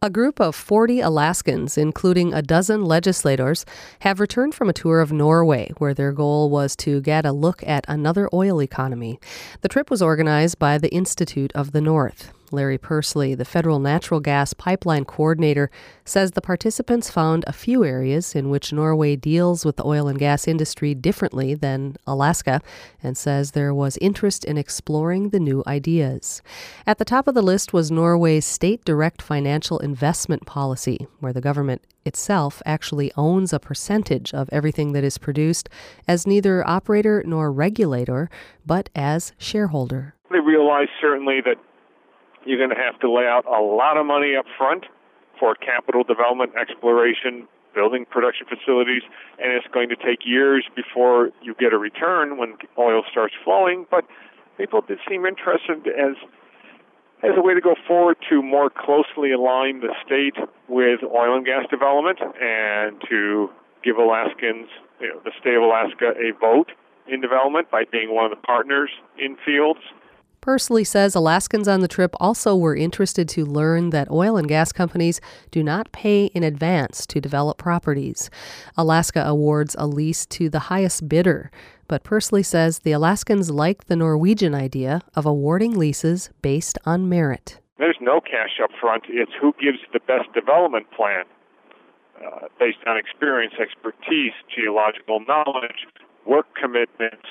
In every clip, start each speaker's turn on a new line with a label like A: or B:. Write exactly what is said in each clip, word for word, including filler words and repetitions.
A: A group of forty Alaskans, including a dozen legislators, have returned from a tour of Norway, where their goal was to get a look at another oil economy. The trip was organized by the Institute of the North. Larry Pursley, the federal natural gas pipeline coordinator, says the participants found a few areas in which Norway deals with the oil and gas industry differently than Alaska, and says there was interest in exploring the new ideas. At the top of the list was Norway's state direct financial investment policy, where the government itself actually owns a percentage of everything that is produced as neither operator nor regulator, but as shareholder.
B: They realize certainly that you're going to have to lay out a lot of money up front for capital development, exploration, building production facilities, and it's going to take years before you get a return when oil starts flowing. But people did seem interested as as a way to go forward to more closely align the state with oil and gas development and to give Alaskans, you know, the state of Alaska, a vote in development by being one of the partners in fields.
A: Pursley says Alaskans on the trip also were interested to learn that oil and gas companies do not pay in advance to develop properties. Alaska awards a lease to the highest bidder, but Pursley says the Alaskans like the Norwegian idea of awarding leases based on merit.
B: There's no cash up front. It's who gives the best development plan uh, based on experience, expertise, geological knowledge, work commitments.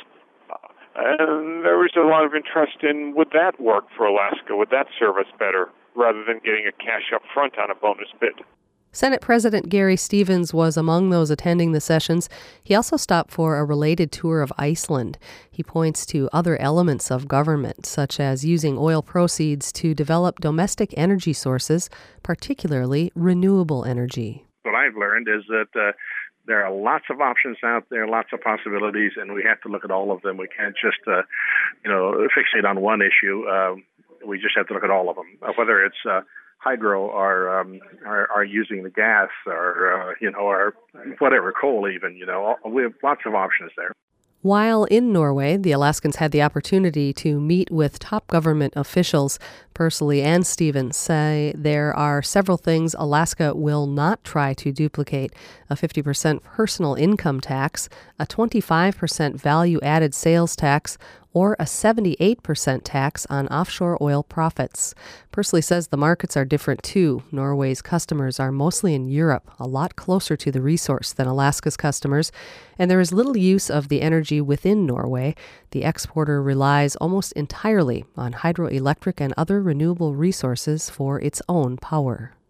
B: And there was a lot of interest in, would that work for Alaska? Would that serve us better rather than getting a cash up front on a bonus bid?
A: Senate President Gary Stevens was among those attending the sessions. He also stopped for a related tour of Iceland. He points to other elements of government, such as using oil proceeds to develop domestic energy sources, particularly renewable energy.
C: What I've learned is that uh, there are lots of options out there, lots of possibilities, and we have to look at all of them. We can't just, uh, you know, fixate on one issue. Uh, we just have to look at all of them, uh, whether it's uh, hydro or, um, or or using the gas or, uh, you know, or whatever, coal even, you know. We have lots of options there.
A: While in Norway, the Alaskans had the opportunity to meet with top government officials. Pursley and Stevens say there are several things Alaska will not try to duplicate: a fifty percent personal income tax, a twenty-five percent value-added sales tax, or a seventy-eight percent tax on offshore oil profits. Pursley says the markets are different too. Norway's customers are mostly in Europe, a lot closer to the resource than Alaska's customers, and there is little use of the energy within Norway. The exporter relies almost entirely on hydroelectric and other renewable resources for its own power.